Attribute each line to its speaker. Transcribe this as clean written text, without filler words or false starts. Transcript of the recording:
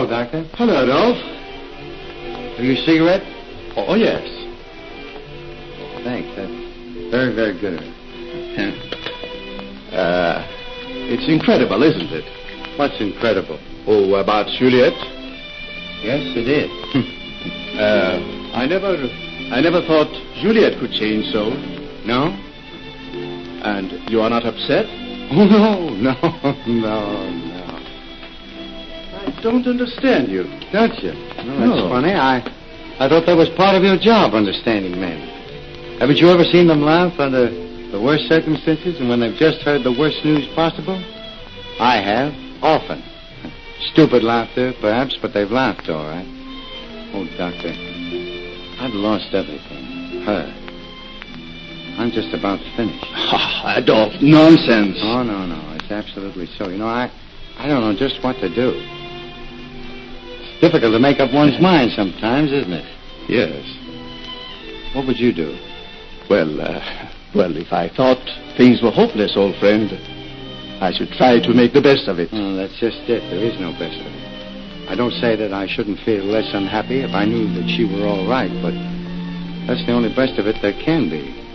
Speaker 1: Hello, Doctor.
Speaker 2: Hello, Adolphe.
Speaker 1: Have you a cigarette?
Speaker 2: Oh, yes.
Speaker 1: Thanks. That's very, very good of you.
Speaker 2: It's incredible, isn't it?
Speaker 1: What's incredible?
Speaker 2: Oh, about Juliet?
Speaker 1: Yes, it is.
Speaker 2: I never thought Juliet could change so.
Speaker 1: No?
Speaker 2: And you are not upset?
Speaker 1: Oh, no.
Speaker 2: I don't understand you.
Speaker 1: Don't you? No, that's
Speaker 2: No.
Speaker 1: funny. I thought that was part of your job, understanding men. Haven't you ever seen them laugh under the worst circumstances and when they've just heard the worst news possible? I have, often. Stupid laughter, perhaps, but they've laughed all right. Oh, Doctor, I've lost everything. Her. I'm just about finished.
Speaker 2: Adolphe, nonsense.
Speaker 1: Oh, no. It's absolutely so. You know, I don't know just what to do. It's difficult to make up one's mind sometimes, isn't it?
Speaker 2: Yes.
Speaker 1: What would you do?
Speaker 2: Well, if I thought things were hopeless, old friend, I should try to make the best of it.
Speaker 1: Oh, that's just it. There is no best of it. I don't say that I shouldn't feel less unhappy if I knew that she were all right, but that's the only best of it there can be.